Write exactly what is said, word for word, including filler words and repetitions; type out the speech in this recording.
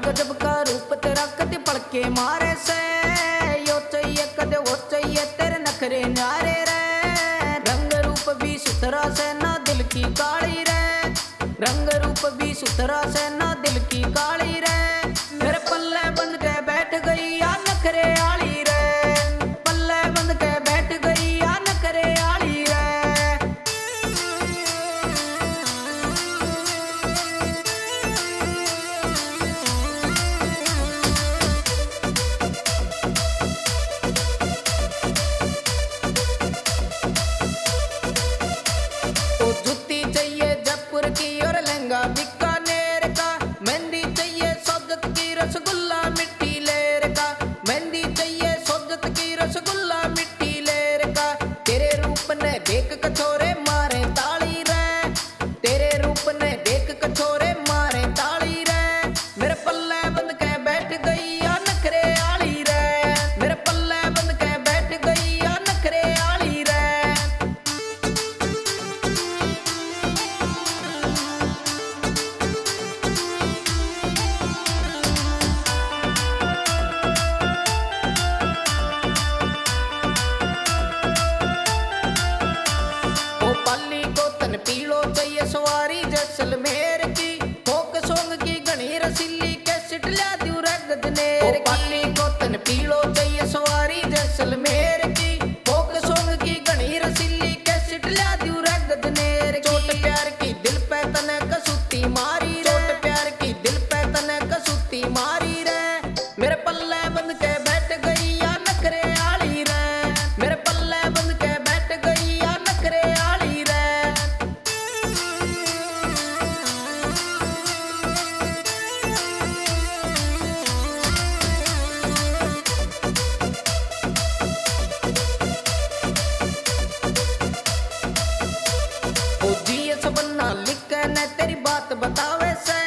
गजब का रूप तेरा कद पड़के मारे से, यो चाहिए कद वो चाहिए तेरे नखरे न्यारे रे। रंग रूप भी सुथरा से ना दिल की काली रे, रंग रूप भी सुथरा से ना दिल की काली रे। मेरे पल्ले बंद के बैठ गई या नखरे आली रे, पल्ले बंद के बैठ गई या नखरे आली रे। ओ जुत्ती चाहिए जयपुर की और लहंगा बीकानेर का, मेहंदी चाहिए सोजत की रसगुल्ला मिट्टी लेर का, मेहंदी चाहिए सोजत की रसगुल्ला मिट्टी लेर का। तेरे रूप ने देख कछोरे मारे ताली रे, तेरे रूप ने देख कछोरे मारे ताली रे। मेरे पल्ले बंद के बैठ गई या नखरे आली रे, मेरे पल्ले बंद के बैठ गई या नखरे आली रे। ओ पाली को तन पीलो चाहिए सवारी जैसलमेर की, फोक सोंग की घनी रसीली कैसेट ला दूं रगद नेर की। पाली को तन पीलो चाहिए सवारी जैसलमेर की, फोक सोंग की घनी रसीली कैसेट ला दूं रगद नेर की। चोट प्यार की दिल पे तने कसूती मारी रे, चोट प्यार की दिल पे तने कसूती मारी रे। मेरे पल्ले बंद के बैठ गई या नखरे आली रे, मेरे पल्ले बंद के बैठ गई या नखरे आली रे। ओ जी सबन्ना लिख ने तेरी बात बतावे से,